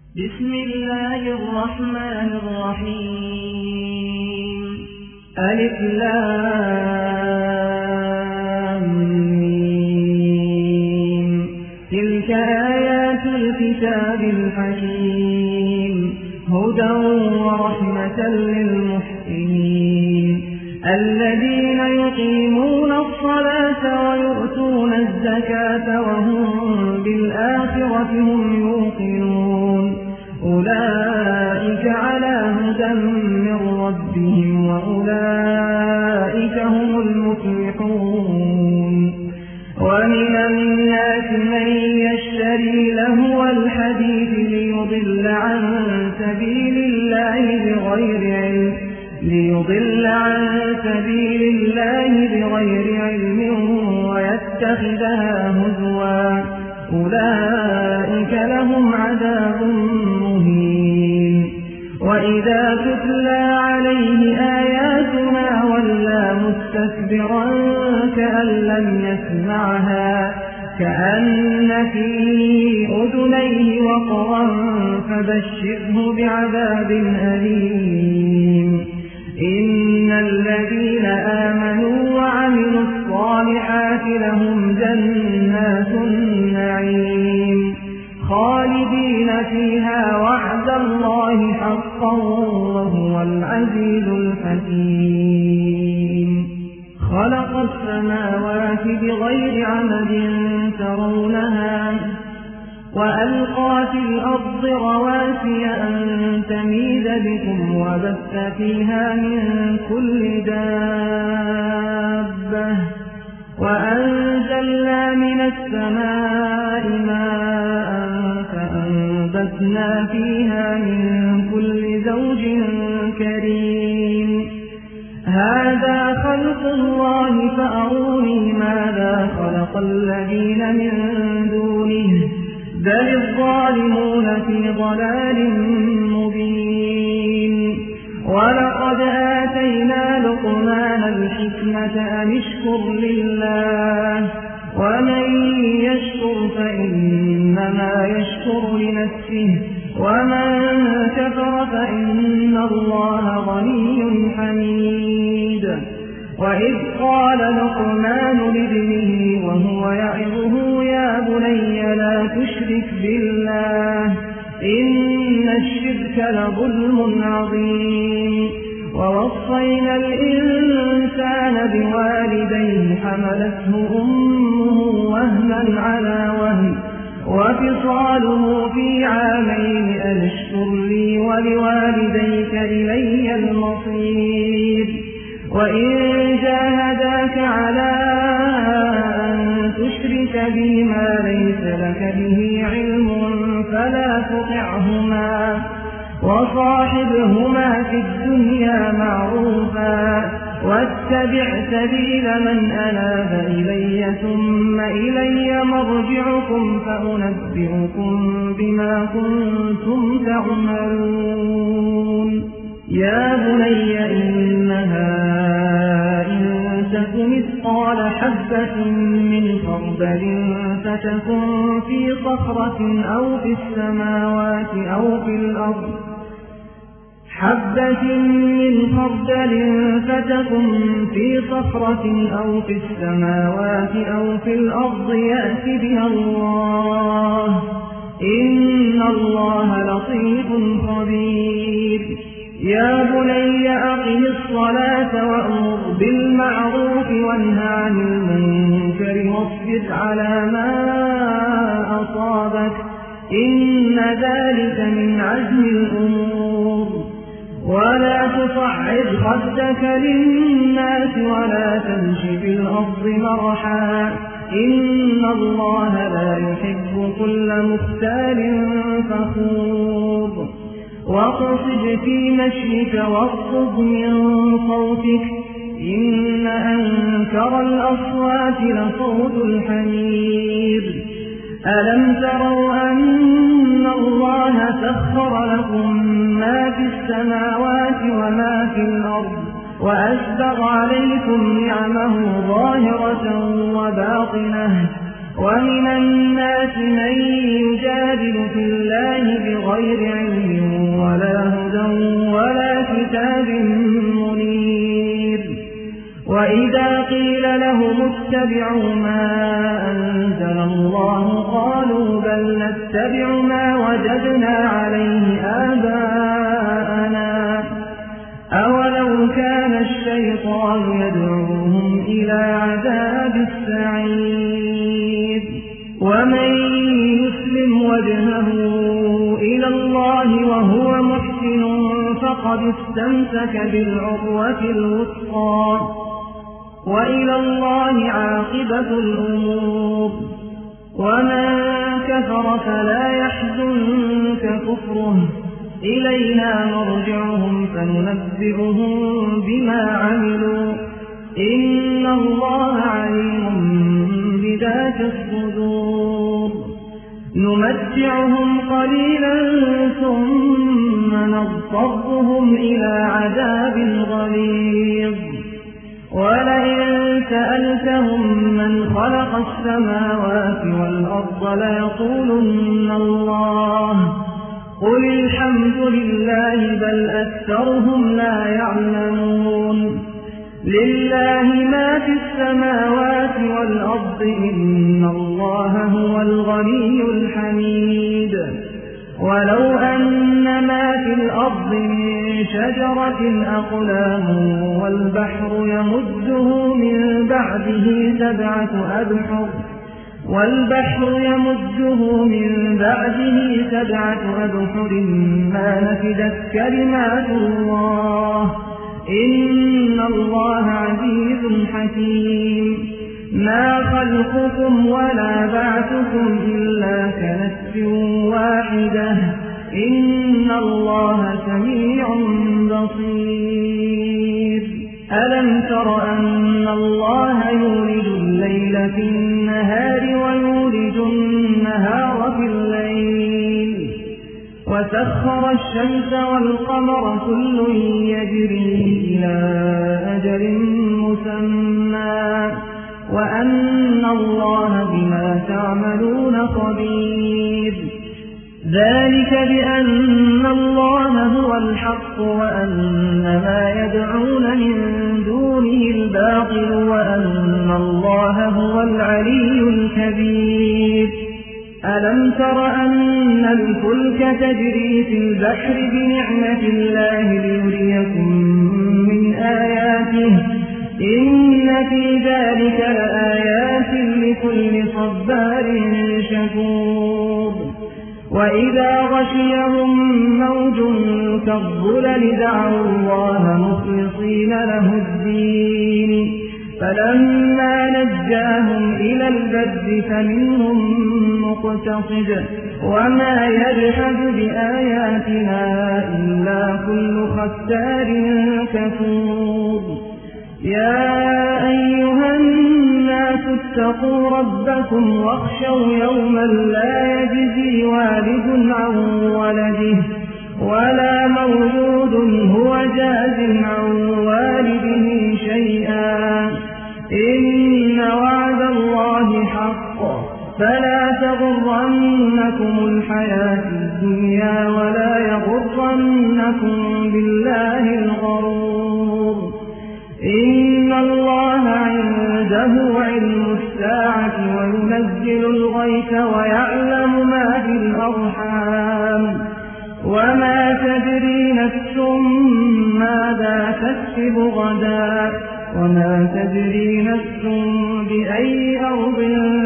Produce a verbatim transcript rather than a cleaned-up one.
بسم الله الرحمن الرحيم. ألف لام ميم. تلك آيات الكتاب الحكيم هدى ورحمة للمحسنين الذين يقيمون الصلاة ويؤتون الزكاة وهم بالآخرة هم يوقنون أولئك على هدى من ربهم وأولئك هم المفلحون. ومن الناس من يشتري لهو الحديث ليضل عن سبيل الله بغير علم ليضل عن سبيل الله بغير علم ويتخذها هزوا أولئك لهم عذاب مهين. وإذا تتلى عليه آياتنا ولى مستكبرا كأن لم يسمعها كأن في أذنيه وقرا فبشره بعذاب أليم. إن الذين آمنوا وعملوا الصالحات لهم جنات النعيم خالدين فيها وعد الله حقا وهو العزيز الحكيم. خلق السماوات بغير عمد ترونها وألقى في الأرض رواسي أن تميد بكم وبث فيها من كل دابة وأنزلنا من السماء ماء فأنبتنا فيها من كل زوج كريم. هذا خلق الله فأروني ماذا خلق الذين من دونه بل الظالمون في ضلال مبين. ولقد آتينا لقمان الحكمة أن اشكر لله ومن يشكر فإنما يشكر لنفسه ومن كفر فإن الله غني حميد. وإذ قال لقمان لابنه وهو يعظه يا بني لا تشرك بالله إن الشرك لظلم عظيم. ووصينا الإنسان بوالديه حملته أمه وهنا على وهن وفصاله في عامين أن اشكر لي ولوالديك إلي المصير. وإن جاهداك على أن تشرك بي ما ليس لك به علم فلا تطعهما وصاحبهما في الدنيا معروفا واتبع سبيل من أناب إلي ثم إلي مرجعكم فأنبئكم بما كنتم تعملون. يا بني إنها إن تك مثقال حبة من خردل فتكن في صخرة أو في السماوات أو في الأرض حبة من خردل فتكن في صخرة أو في السماوات أو في الأرض يأت بها الله إن الله لطيف خبير. يا بني أقم الصلاة وأمر بالمعروف وانه عن المنكر واصبر على ما أصابك إن ذلك من عزم الأمور. ولا تصعد خدك للناس ولا تمش في الأرض مرحا إن الله لا يحب كل مختال فخور. واقصد في مشيك واغضض من صوتك إن أنكر الأصوات لصوت الحمير. ألم تروا أن الله سخر لكم ما في السماوات وما في الأرض وأسبغ عليكم نعمه ظاهرة وباطنة ومن الناس من يجادل في الله بغير بغير علم ولا هدى ولا كتاب منير. وإذا قيل لهم اتبعوا ما أنزل الله قالوا بل نتبع ما وجدنا عليه آباءنا أولو كان الشيطان يدعوهم إلى عذاب السعير. ومن يسلم وجهه إلى الله وهو محسن فقد استمسك بالعروة الوثقى وإلى الله عاقبة الأمور. ومن كفر فلا يحزنك كفره إلينا مرجعهم فننبئهم بما عملوا إن الله عليم بذات الصدور. نمتعهم قليلا ثم نضطرهم إلى عذاب غليظ. ولئن سألتهم من خلق السماوات والأرض ليقولن الله قل الحمد لله بل أكثرهم لا يعلمون. لله ما في السماوات والأرض إن الله هو الغني الحميد. ولو أن ما في الأرض من شجرة أقلام والبحر يمده من بعده سبعة أبحر والبحر يمده من بعده سبعة أبحر ما نفدت كلمات الله إن الله عزيز حكيم. ما خلقكم ولا بعثكم إلا كنفس واحدة إن الله سميع بصير. ألم تر أن الله يولج الليل في النهار ويولج النهار في الليل وسخر الشمس والقمر كل يجري إلى أجل مسمى وأن الله بما تعملون خبير. ذلك بأن الله هو الحق وأن ما يدعون من دونه الباطل وأن الله هو العلي الكبير. ألم تر أن الفلك تجري في البحر بنعمة الله ليريكم من آياته إن في ذلك لآيات لكل صبار شكور. وإذا غشيهم موج كالظلل دعوا الله مخلصين له الدين فلما نجاهم إلى البر فمنهم مقتصد وما يجحد بآياتنا إلا كل ختار كفور. يا أيها الناس اتقوا ربكم واخشوا يوما لا يجزي والد عن ولده ولا مولود هو جاز عن والده شيئا إن وعد الله حق فلا تغرنكم الحياة الدنيا ولا يغرنكم بالله الغرور. إن الله عنده علم الساعة وينزل الغيث ويعلم ما في الأرحام وما تدري نفس ماذا تكسب غدا وما تدري نفس بأي أرض